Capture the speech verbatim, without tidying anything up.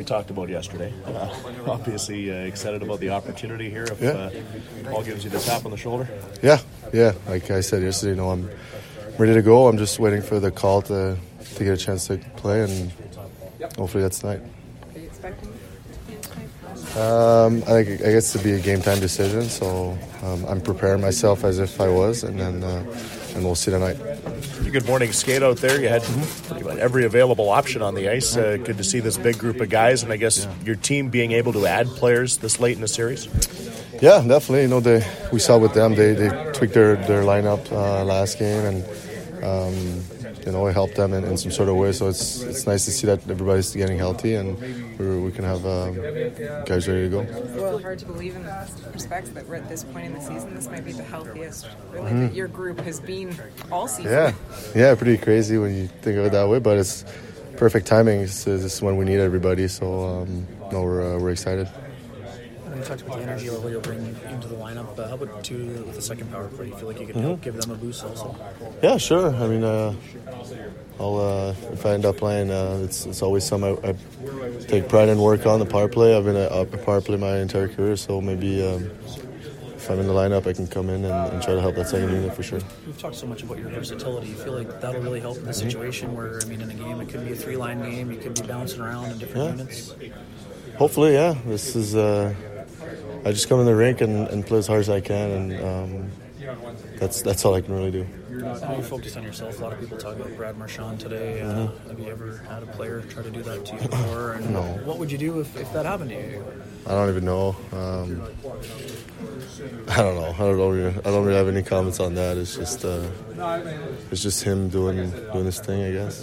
talked about yesterday. Uh, obviously uh, excited about the opportunity here. If yeah. uh, Paul gives you the tap on the shoulder. Yeah, yeah. Like I said yesterday, you know, I'm ready to go. I'm just waiting for the call to to get a chance to play, and hopefully that's tonight. Are you expecting Um, I think I guess to be a game time decision, so um, I'm preparing myself as if I was, and then uh, and we'll see tonight. Pretty good morning skate out there. You had pretty much every available option on the ice. Uh, good to see this big group of guys, and I guess yeah. your team being able to add players this late in the series. Yeah, definitely. You know, they we saw with them they, they tweaked their their lineup uh, last game, and um, you know it helped them in, in some sort of way. So it's it's nice to see that everybody's getting healthy, and we we can have um, guys ready to go. Well, hard to believe in respects that we're at this point in the season. This might be the healthiest really mm-hmm. that your group has been all season. Yeah, yeah, pretty crazy when you think of it that way, but it's perfect timing. This is when we need everybody. So um, no, we're uh, we're excited. You talked about the energy level you're bringing into the lineup. Uh, how about two with the second power play? You feel like you can mm-hmm. help give them a boost also? Yeah, sure. I mean, uh, I'll uh, if I end up playing, uh, it's it's always something I, I take pride in work on the power play. I've been a, a power play my entire career, so maybe um, if I'm in the lineup, I can come in and, and try to help that second unit for sure. We've talked so much about your versatility. You feel like that'll really help in the situation mm-hmm. where, I mean, in a game, it could be a three-line game. You could be bouncing around in different yeah. units. Hopefully, yeah. This is. Uh, I just come in the rink and, and play as hard as I can, and um, that's that's all I can really do. I know you focused on yourself. A lot of people talk about Brad Marchand today. Uh, mm-hmm. Have you ever had a player try to do that to you before? And no. What would you do if, if that happened to you? I don't even know. Um, I don't know. I don't know. Really, I don't really have any comments on that. It's just uh, it's just him doing doing his thing, I guess.